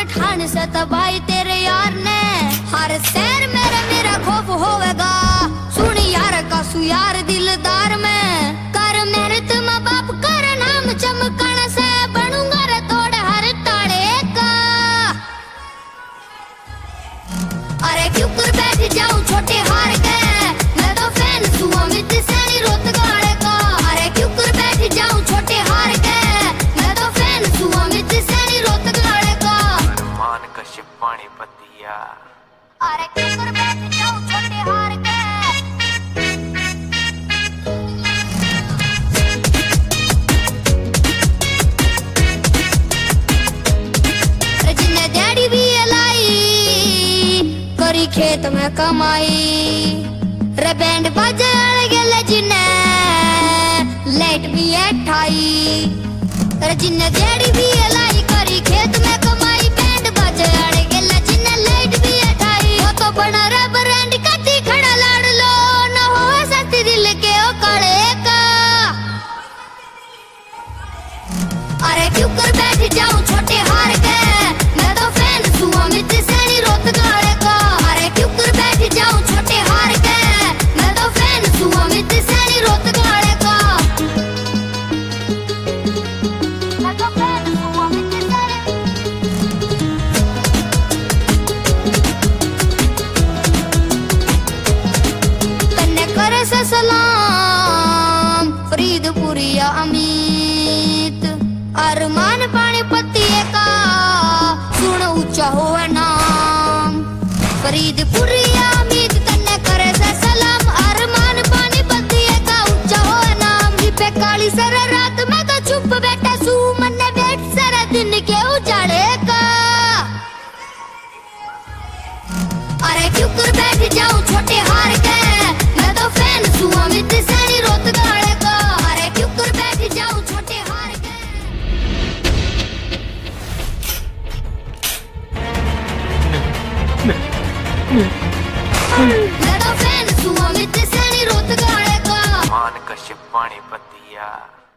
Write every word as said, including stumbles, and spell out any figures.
ठान से तबाही तेरे यार ने, हर शहर मेरा मेरा खौफ होवेगा। सुन यार का सु यार दिलदार में, कर मेहनत माँ बाप कर नाम चमकण से, बनूंगा रे तोड़ हर ताड़े का। अरे क्यों कर बैठ जाऊं छोटे हार के, मैं तो फैन हूँ अमित सैनी रोत गाड़े का। अरे क्यों कर बैठ जाऊं छोटे हार के, मैं तो फैन हूँ अमित सैनी रोत गाड़े का। मान कश्यप पानी पतिया। अरे क्यों कर बैठ जाऊं छोटे हार के। जिन्ने डैडी भी लाई करी खेत में कमाई, रे बैंड बाजे गेले जिन्ने लाइट भी है ठाई। रे जिन्ने डैडी भी लाई करी खेत में कमाई, बैंड बाजे गेले जिन्ने लाइट भी है ठाई। वो तो बना रे ब्रांड कती खड़ा लाड़ लो, न हो सस्ती दिल के ओ काले का। अरे क्यों कर बैठ जाऊं छोटे हार के, मैं तो फैन हूँ अमित सैनी रोत गाड़े का। अरे क्यों कर बैठ जाऊं छोटे हार के, मैं तो फैन हूँ अमित सैनी रोत गाड़े का। मैं तो फैन हूँ अमित सैनी। तन्ने करे से सलाम फरीदपुरिया अमित, अरमान पानी पत्तिए का सुन ऊंचा होवे नाम। फरीदपुरिया अमित तन्ने करे से सलाम, अरमान पानी पत्तिए का ऊंचा होवे नाम। पे काली सर रात में तो चुप बैठा सू, मन्ने बैठ सारा दिन के उजाड़े का। अरे क्यों कर बैठ जाऊं छोटे हार के, मैं तो फैन हूँ अमित सैनी रोत गाड़े का। अरे क्यों कर बैठ जाऊं छोटे हार के। मैं तो फैन हूँ अमित सैनी रोत गाड़े का। मान कश्यप पानी पतिया।